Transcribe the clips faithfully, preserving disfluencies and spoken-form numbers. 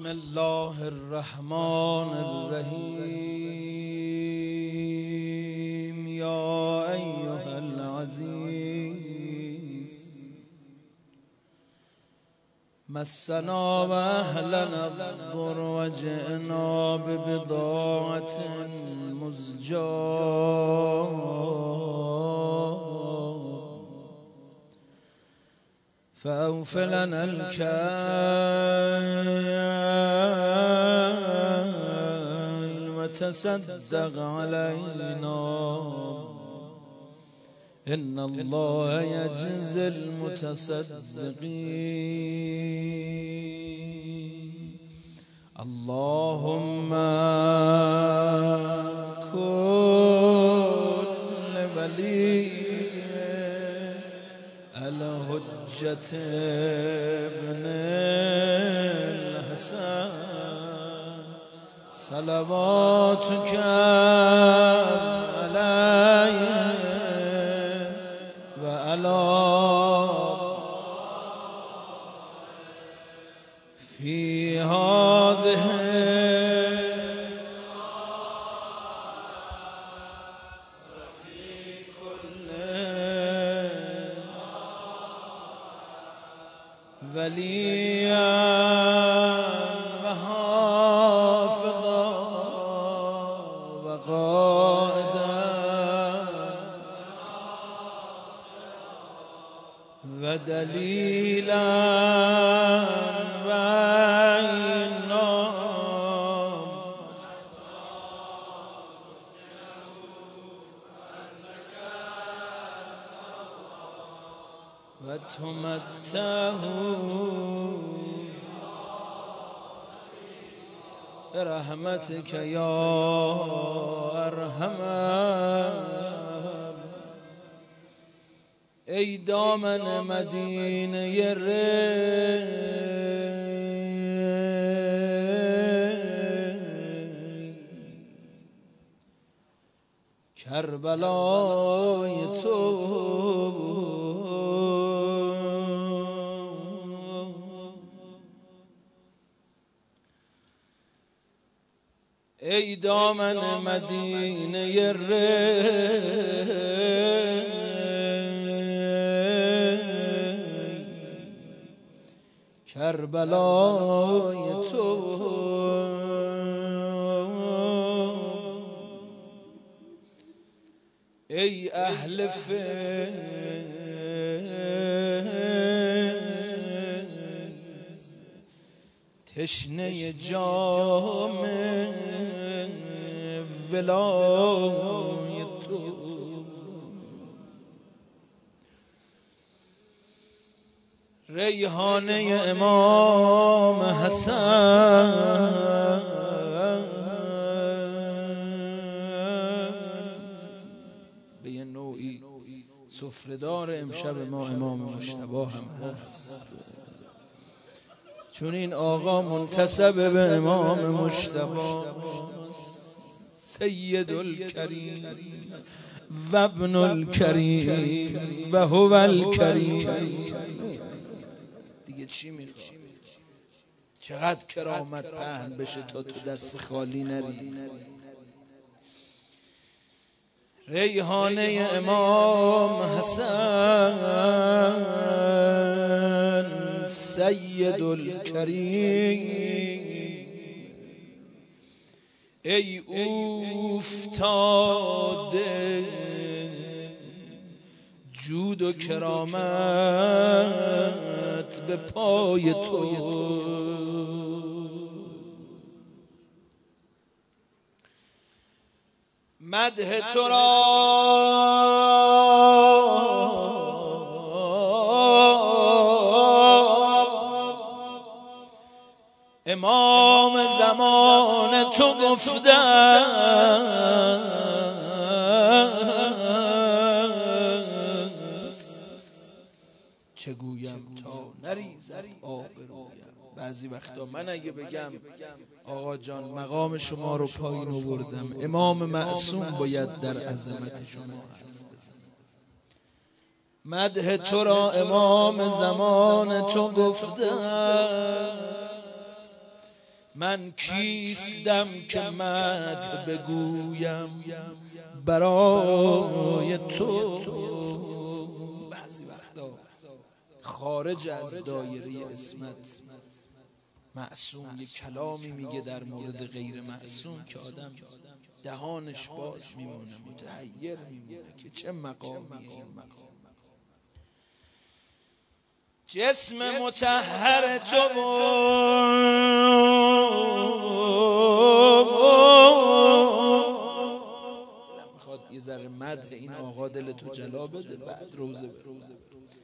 بسم الله الرحمن الرحیم. یا ایها العزیز مسنا و اهلنا الضر و جئنا ببضاعة مزجاة فأوف لنا الكيل وتصدق علينا إن الله يجزي المتصدقين. اللهم كن لولي الحجة ابن الحسن صلواتك عليه وعلى في هذه وفي كل وليا وحافظا وقائدا ودليلا وعينا وتمتعه برحمتك يا ارحم. ای دامن مدینه ری کربلای تو ای دامن مدینه ری کربلای تو ای اهل فیض تشنه جام ولای تو ریحانه امام حسن به یه نوعی سفره‌دار امشب ما امام مجتبی هم هست، چون این آقا منتسب به امام مجتبی سید الکریم و ابن الکریم و هو الکریم. دیگه چی میخواد؟ چقدر کرامت پهن بشه تا تو دست خالی نری. ریحانه امام حسن سید الکریم ای افتاده جود و کرامت به پای تو، مدح تو را امام زمان تو گفتست، چه گویم تا نریزد آب رویم. بعضی وقتا من اگه بگم آقا جان مقام شما رو پایین آوردم، امام معصوم باید در عظمت شما حرف بزنه. مدح تو را امام زمان تو گفته است، من کیستم که مدح بگویم برای تو. بعضی وقتا خارج از دایره اسمت معصوم یک کلامی میگه در مورد غیر معصوم که آدم دهانش باز میمونه، متحیر میمونه که چه مقامیه این مقام. جسم مطهر تو میخواد یه ذره مدح این آقا دل تو جلا بده، بعد روزه بروزه.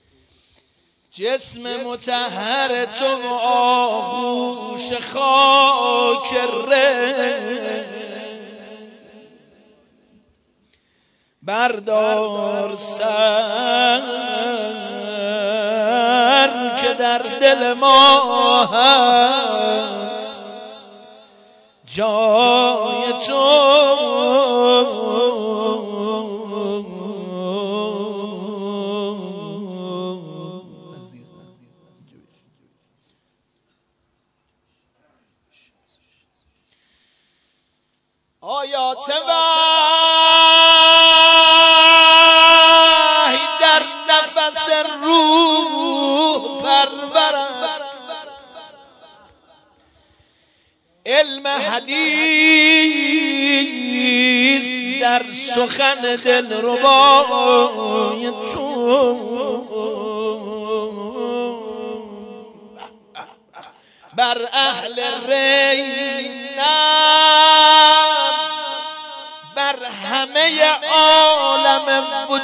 جسم مطهر تو آغوش خاک ره، بردار سر که در دل ما هست جای تو. آیات وحی در نفس روح پرورد، علم حدیث در سخن دلربای تو. بر اهل رینم بر همه عالم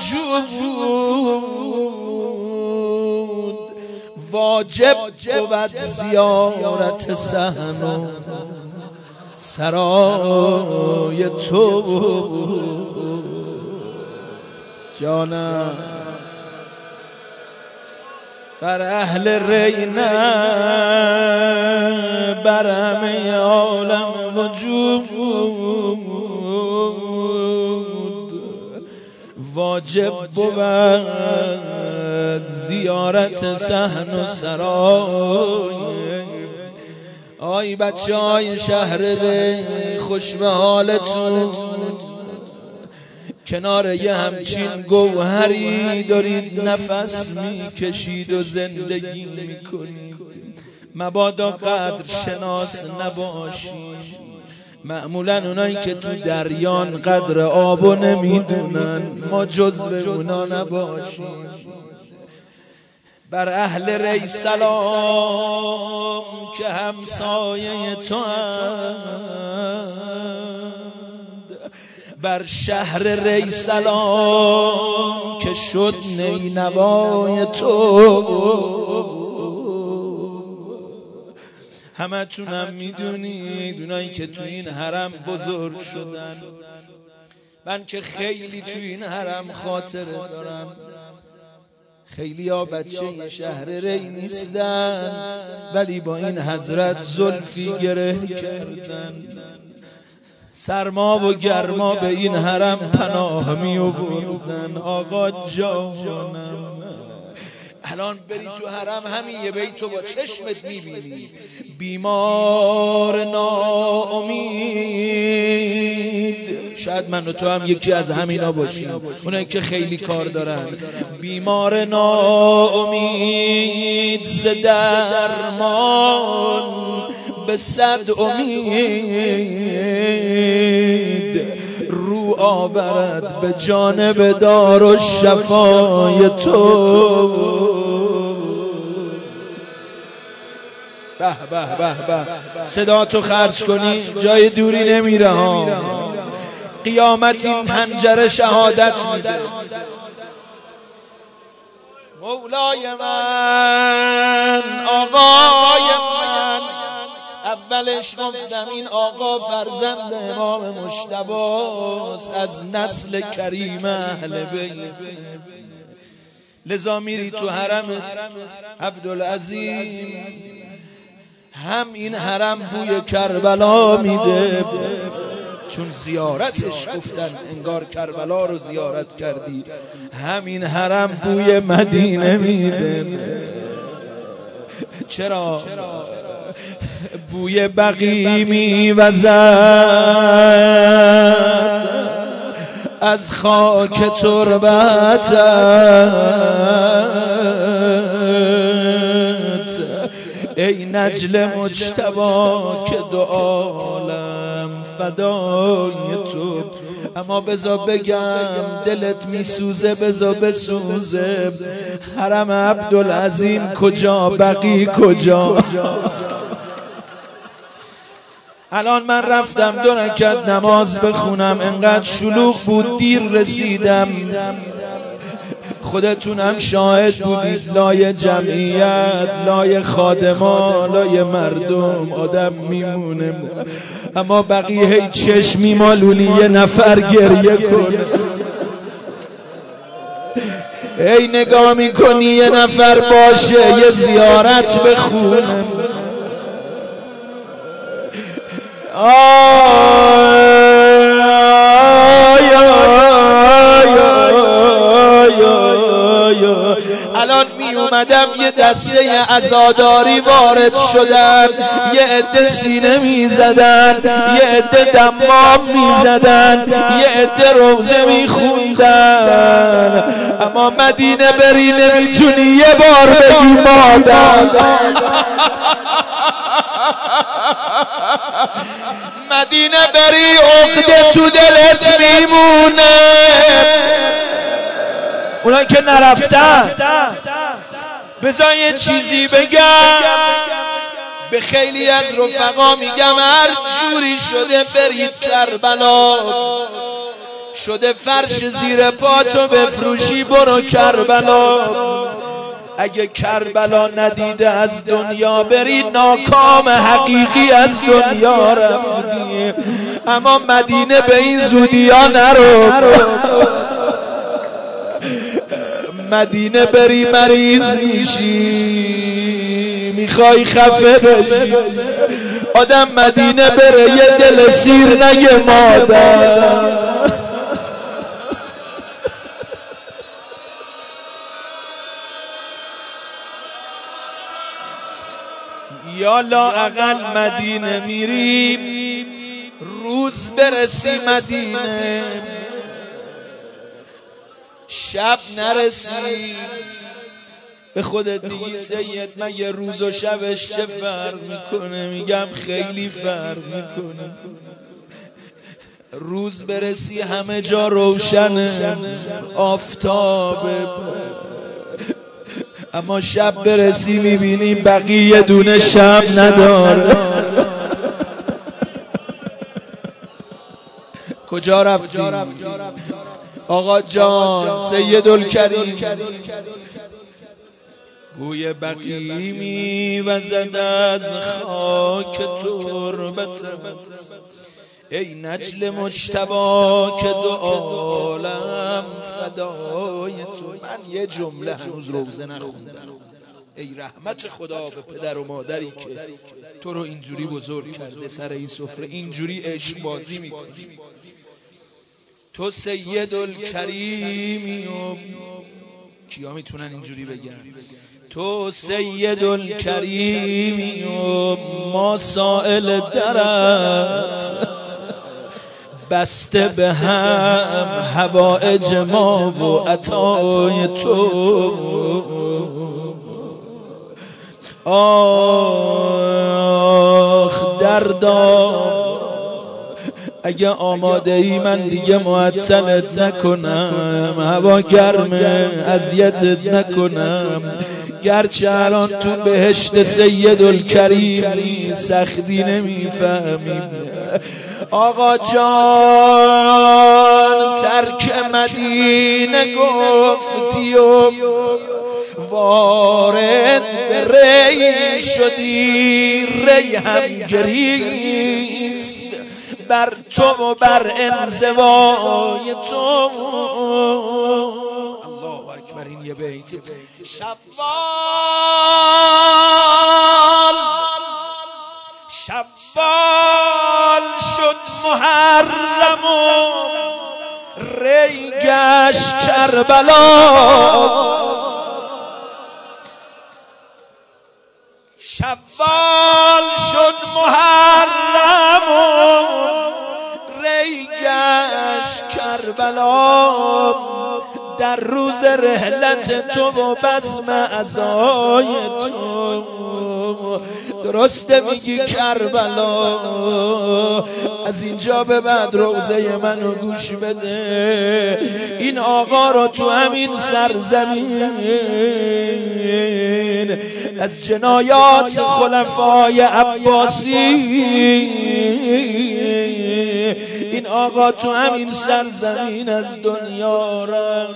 وجود واجب بود زیارت صحن و سرای تو. جانم بر اهل رینه بر همه عالم وجود واجب بود زیارت صحن و سرای. آی بچه های شهر ری خوش به حالتون، کنار یه همچین گوهری دارید نفس میکشید و زندگی میکنید. مبادا قدر شناس نباشید. معمولا اونایی که تو دریان قدر آبو نمیدونن، ما جزو اونا نباشیم. بر اهل ری سلام که همسایه تو اند، بر شهر ری سلام که شد نینوای تو. همه تونم میدونید اونایی که تو این حرم بزرگ شدن. من که خیلی تو این حرم خاطره دارم. خیلی ها بچه شهر ری نیستن ولی با این حضرت زلفی گره کردن. سرما و گرما به این حرم پناه می آوردن. آقا جانم الان بری تو حرم همین یه بیتو با چشمت میبینی. بیمار ناامید، شاید من و تو هم یکی از همینا باشیم، اونایی که خیلی کار دارن. بیمار ناامید ز درمان به صد امید رو آورد به جانب دارالشفای تو. به به به به صدا تو خرج کنی جای دوری نمیره ها. قیامت این پنجره شهادت میده. مولای من، آقای من، اولش گفتم این آقا فرزند امام مجتبی از نسل کریم اهل بیت. لذا میری تو حرم عبدالعظیم، هم این حرم بوی کربلا میده، چون زیارتش گفتن انگار کربلا رو زیارت کردی. همین حرم بوی مدینه میده. چرا؟ بوی بقی میوزد از خاک تربتت، ای نجل مجتبی که دو عالم فدای تو. اما بذار بگم دلت میسوزه، بذار بسوزه. حرم عبدالعظیم کجا، بقی کجا؟ الان من رفتم دو رکعت نماز بخونم، انقدر شلوغ بود دیر رسیدم. خودتونم شاهد بودید، لای جمعیت، لای خادما، لای مردم آدم میمونه. اما بقیه چشمی مالونی یه نفر گریه کنه. ای نگاه میکنی یه نفر باشه یه زیارت بخونه. الان می اومدم یه دسته عزاداری وارد شدن، یه عده سینه می زدن، یه عده دمام می زدن، یه عده روزه می خوندن. اما مدینه بری نمیتونی یه بار بگی مادر. مدینه بری عقده تو دلت میمونه. اونایی که نرفتن بذار یه چیزی بگم به خیلی از رفقا، میگم هر جوری شده برید کربلا، شده فرش زیر پاتو بفروشی برو کربلا. اگه کربلا ندیده از دنیا بری ناکام حقیقی از دنیا رفتی. اما مدینه به این زودی ها نرو. مدینه بری مریض میشی، میخوای خفه بشی. آدم مدینه بره یه دل سیر نگه مادر. یا لااقل مدینه میریم روز برسی مدینه، شب نرسی. به خودت میگی سید من یه روز و شبش چه فرق میکنه؟ میگم خیلی فرق میکنه. روز برسی همه جا روشنه، آفتابه. اما شب برسی میبینی بقیه دونه شب نداره. کجا رفتی آقا جان سیدالکریم؟ بوی بقی میوزد از خاک تربتت، ای نجل مجتبی که دو عالم فدای تو. من یه جمله هنوز روزه نخوندم. ای رحمت خدا به پدر و مادری که تو رو اینجوری بزرگ کرده، سر این سفره اینجوری عشق بازی میکنی. تو سیدالکریمی و کیا میتونن اینجوری بگن؟ تو سیدالکریمی و ما سائل درت، بسته به هم حوائج ما و عطای تو. آخ دردا اگه آماده ای من دیگه معطلت نکنم، هوا گرمه اذیتت نکنم. گرچه الان تو بهشت سیدالکریمی سختی نمیفهمیم. آقا جان ترک مدینه گفتی و وارد ری شدی، ری هم گریست بر تو و بر انزوای تو. الله اکبر. این یه بیت. شوال شوال شد محرم و ری گشت کربلا. شوال شد محرم کربلا در روز رحلت تو و بزم عزای تو. درسته میگی کربلا، از اینجا به بعد روزه منو گوش بده. این آقا رو تو همین سرزمین از جنایات خلفای عباسی، این آقا تو همین سرزمین از دنیا رفت،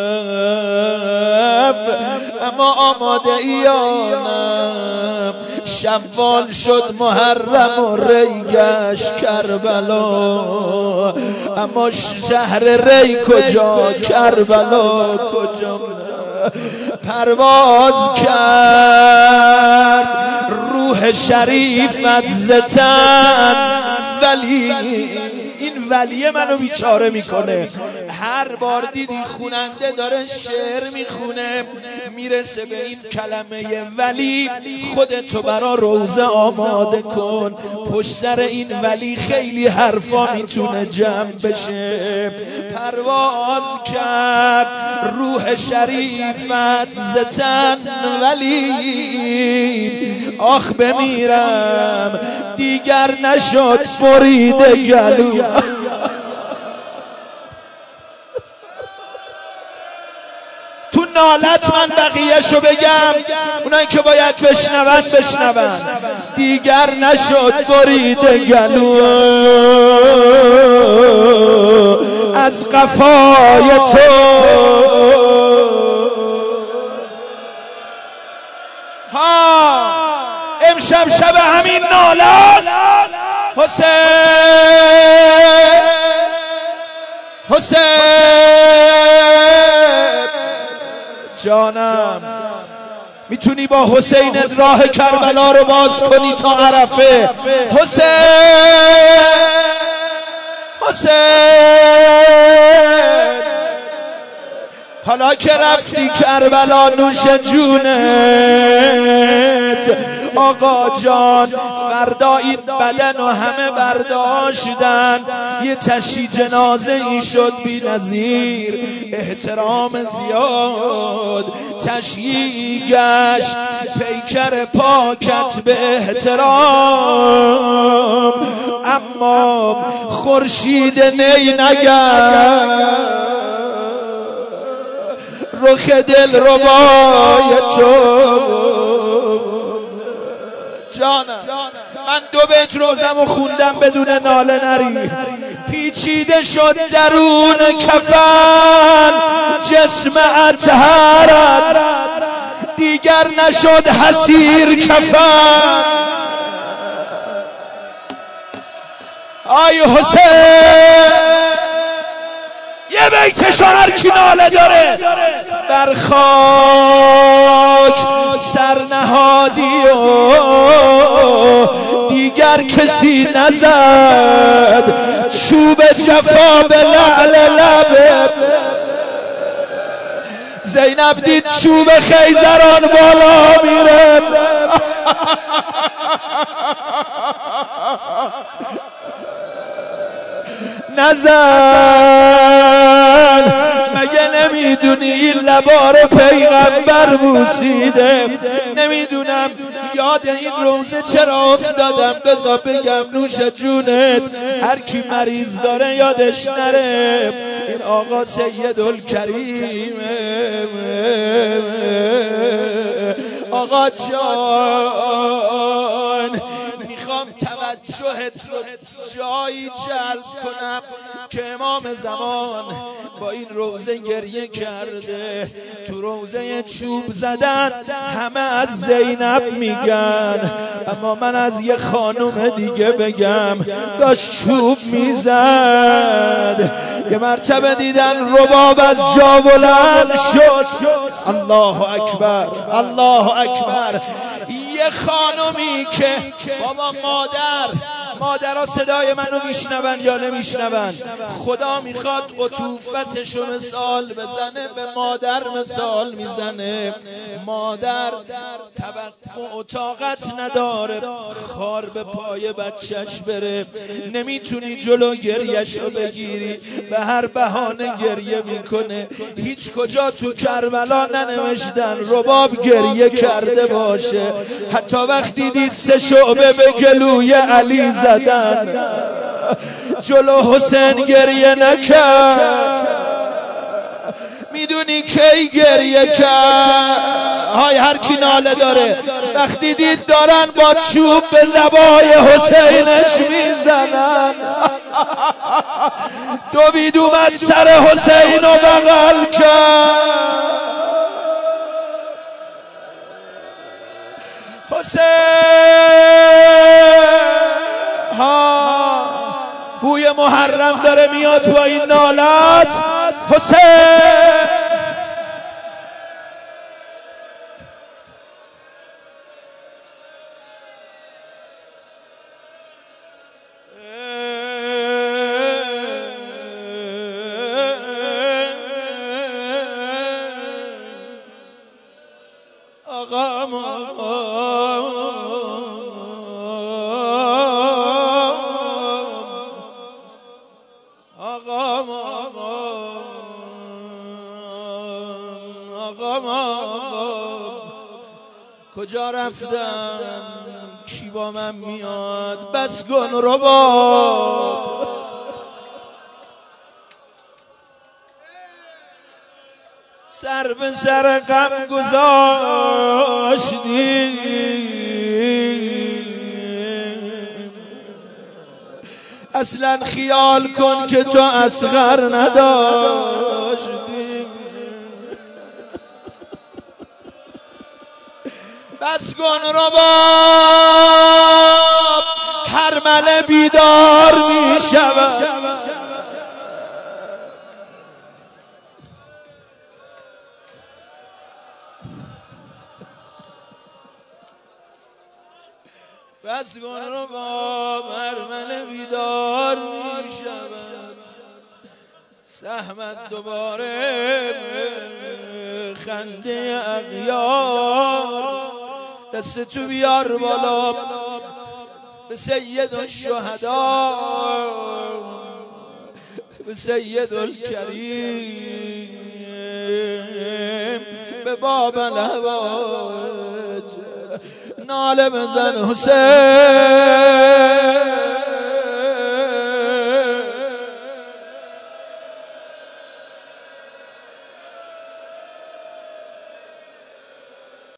اما آماده ایانم. شوال شد محرم و ری گشت کربلا، اما شهر ری کجا کربلا کجا؟ پرواز کرد روح شریفت ز تن، ولی این ولیه منو بیچاره میکنه. هر بار دیدی خوننده داره شعر میخونه، میرسه به این کلمه ولی، خودتو برا روزه آماده کن. پشت سر این ولی خیلی حرفا میتونه جمع بشه. پرواز کرد روح شریفت ز تن، ولی آخ بمیرم دیگر نشد بریده گلو. تو نالت من بقیه‌شو بگم، اونایی که باید بشنون بشنون. دیگر نشد بریده گلو از قفای تو. ها امشب شب همین ناله است. حسین حسین جانم، میتونی با حسین راه کربلا رو باز کنی تا عرفه. حسین حسین حالا که رفتی کربلا نوش جونت آقا جان، فردا این بدن و همه برداشتن. یه تشییع جنازه ای شد بی نظیر، احترام زیاد تشییع گشت پیکر پاکت به احترام، اما خورشید نی نگرد رخ دل ربای تو. جانم من دو بیت روزمو خوندم بدون ناله نری. پیچیده شد درون کفن جسم اطهرت، دیگر نشد حسیر کفن. آی حسین یه بیتشو هر کی ناله داره. بر خاک سرنهادی و دیگر کسی نزد چوب جفا به لعل لبه. زینب دید چوب خیزران بالا میره، نزن مگه نمیدونی این لبار پیغمبر بوسیده؟ نمیدونم یاد این روزه چرا افتادم، بذار بگم نوش جونت. هر کی مریض داره یادش نره، این آقا سیدالکریمه. آقا جان میخوام توجهت رو جایی جلب کنم که امام زمان با این روزه گریه کرده. تو روزه چوب زدن همه از زینب میگن، اما من از یه خانم دیگه بگم داشت چوب میزد. یه مرتبه دیدن رباب از جا بلند شد. الله اکبر الله اکبر. یه خانومی که بابا مادر مادرها صدای منو میشنون یا نمیشنون؟ خدا میخواد عطوفتشو مثال بزنه، به مادر مثال میزنه. مادر و طاقت نداره خار به پای بچهش بره، نمیتونی جلو گریهش رو بگیری، به هر بهانه گریه میکنه. هیچ کجا تو کربلا ننوشتن رباب گریه کرده باشه. حتی وقتی دید سه شعبه به گلوی علی زدن، جلو حسین گریه نکرد. میدونی کی گریه کرد؟ های هر کی ناله داره، وقتی دید دارن با چوب به لبای حسینش میزنن، دوید اومد سر حسین رو بغل کرد. حسین ها بوی محرم داره میاد با این نالت. حسین آقا کجا رفتم؟ کی با من میاد؟ بس کن رباب، سر به سر غم گذاشتی، اصلا خیال کن که تو اصغر نداشتی. بس کن رباب، هر مله بیدار می شود. بس کن رباب، هر مله بیدار می شود. سهمت دوباره خنده اغیار، دست تو بیار بالا به سید الشهدا، به سید الکریم، به باب الهوات ناله بزن حسین.